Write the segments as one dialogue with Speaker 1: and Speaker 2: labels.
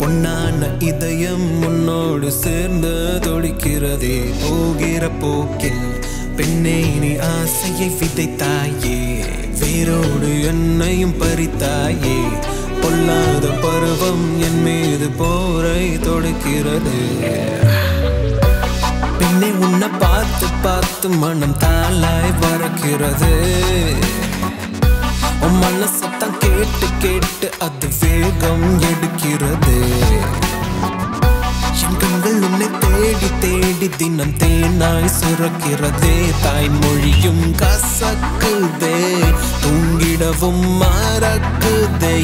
Speaker 1: பொன்னான இதயம் உன்னோடு சேர்ந்து துடிக்கிறதே. போகிற போக்கில் பெண்ணே நீ ஆசையை விதைத்தாயே, வேரோடு என்னையும் பறித்தாயே. பொல்லாத பருவம் என் மீது போரை தொடுக்கிறது. பெண்ணே உன்னை பார்த்து பார்த்து மனம் தாளாய் பறக்கிறது. உன் மனசத்தான் கேட்டு கேட்டு அது வேகம் எடுக்கிறது. என் கண்கள் உன்னை தேடி தேடி தினம் தேனாய் சுரக்கிறதே. தாய்மொழியும் கசக்குதே, தூங்கிடவும் மறக்குதே.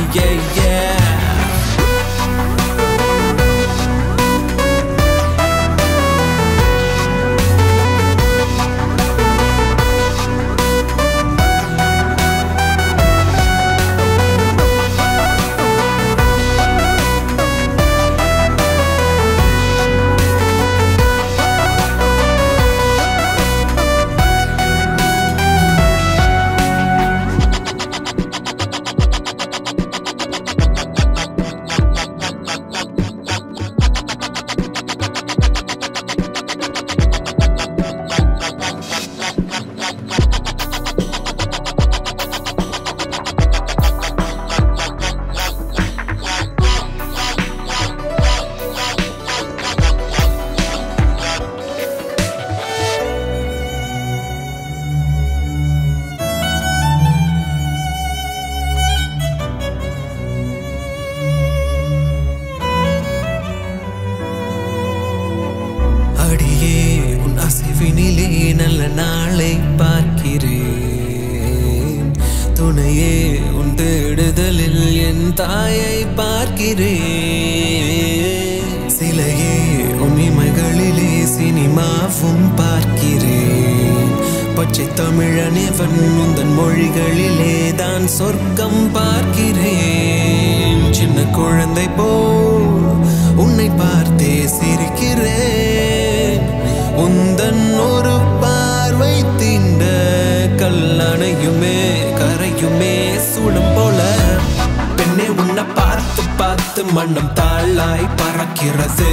Speaker 1: அடியே உன் அசைவினிலே நல்ல நாளை பார்க்கிறேன். துணையே உன் தேடுதலில் என் தாயை பார்க்கிறேன். சிலையே உன் இமைகளிலே சினிமாவும் பார்க்கிறேன். பச்சை தமிழனிவன் உந்தன் மொழிகளிலே தான் சொர்க்கம் பார்க்கிறேன். சின்ன குழந்தை போல் உன்னை பார்த்தே சிரிக்கிறேன். உந்தன் ஒரு பார்வை தீண்ட கல்லணையுமே கரையுமே சூடம் போல. பெண்ணே உன்னை பார்த்து பார்த்து மனம் தாளாய் பறக்கிறது.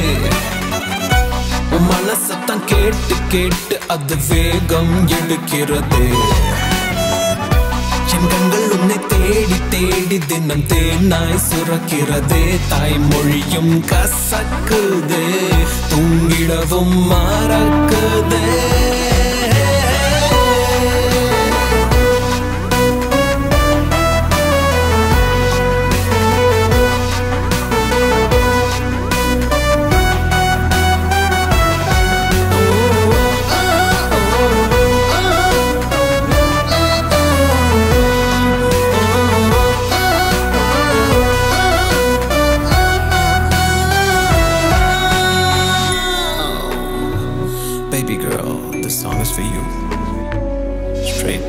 Speaker 1: உன் மனசத்தான் கேட்டு கேட்டு அது வேகம் எடுக்கிறது. என் கண்கள் உன்னை தேடி தேடி தினம் தேனாய் சுரக்கிறதே. தாய்மொழியும் கசக்குதே, தூங்கிடவும் மறக்குதே. Baby girl, this song is for you. Straight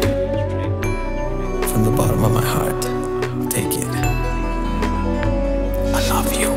Speaker 1: from the bottom of my heart. Take it. I love you.